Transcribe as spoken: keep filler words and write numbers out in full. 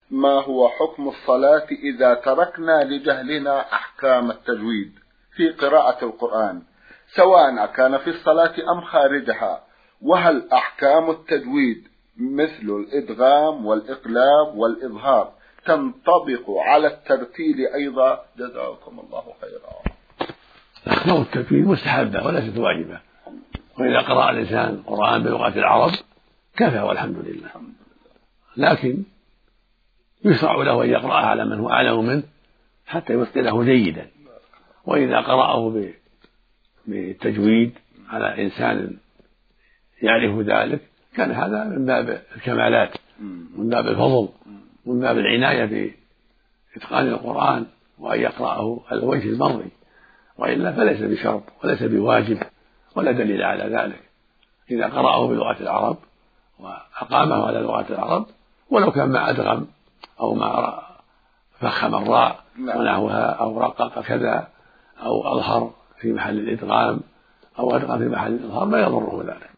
ما هو حكم الصلاة إذا تركنا لجهلنا أحكام التجويد في قراءة القرآن، سواء كان في الصلاة أم خارجها؟ وهل أحكام التجويد مثل الإدغام والإقلاب والإظهار تنطبق على الترتيل أيضا؟ جزاكم الله خيرا. أحكام التجويد مستحبة وليست واجبة، وإذا قرأ الإنسان القرآن بلغة العرب كفى والحمد لله، لكن يشرع له أن يقرأها على من هو أعلم منه حتى يتقنه جيدا، وإذا قرأه بالتجويد على إنسان يعرف ذلك كان هذا من باب الكمالات، من باب الفضل، من باب العناية بإتقان القرآن وأن يقرأه على الوجه المرضي، وإلا فليس بشرط وليس بواجب ولا دليل على ذلك. إذا قرأه بلغة العرب وأقامه على لغة العرب ولو كان ما أدغم أو ما فخم الراء ونحوها أو رقق كذا أو أظهر في محل الإدغام أو أدغم في محل الإظهار ما يضره ذلك.